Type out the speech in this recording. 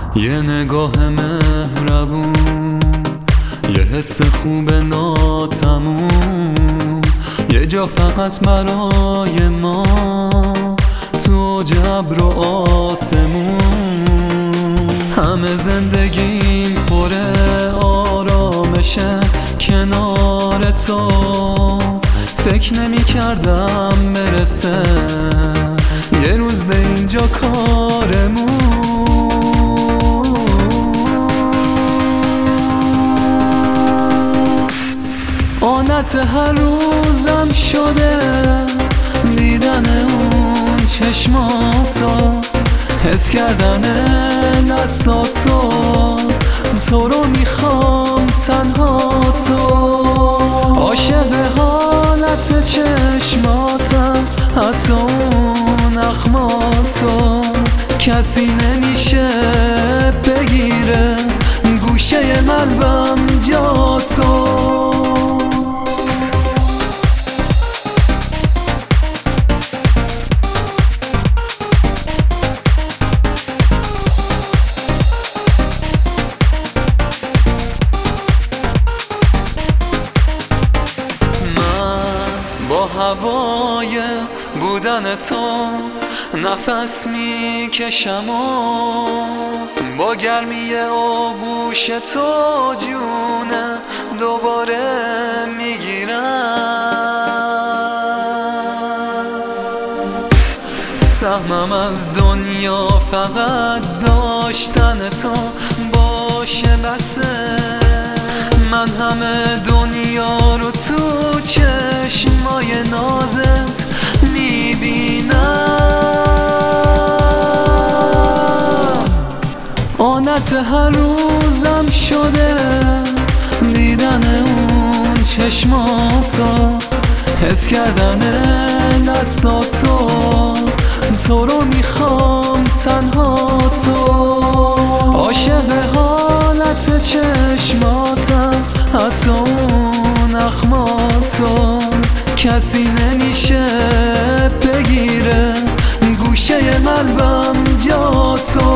یه نگاه مهربون، یه حس خوب ناتموم، یه جا فقط برای ما تو جبر و آسمون. همه زندگیم پره آرامشه کنار تو، فکر نمی کردم برسه یه روز به اینجا کارمون. عادت هر روزم شده دیدن اون چشماتو، حس کردن دستاتو، تو رو میخوام تنها تو. عاشق حالت چشماتم، حتی اون اخماتو، کسی نمیشه بگیره گوشه قلبم جا تو. با هوای بودن تو نفس میکشم و با گرمی آغوش تو جونه دوباره میگیرم. سهمم از دنیا فقط داشتن تو باشه بسه، من همه دنیا رو تو چشمای نازت میبینم. عادت هر روزم شده دیدن اون چشماتو، حس کردن دستاتو، تو رو میخوام تنها تو. عاشق حالت چشماتم، حتی اون اخماتو، کسی نمیشه بگیره گوشه قلبم جا تو.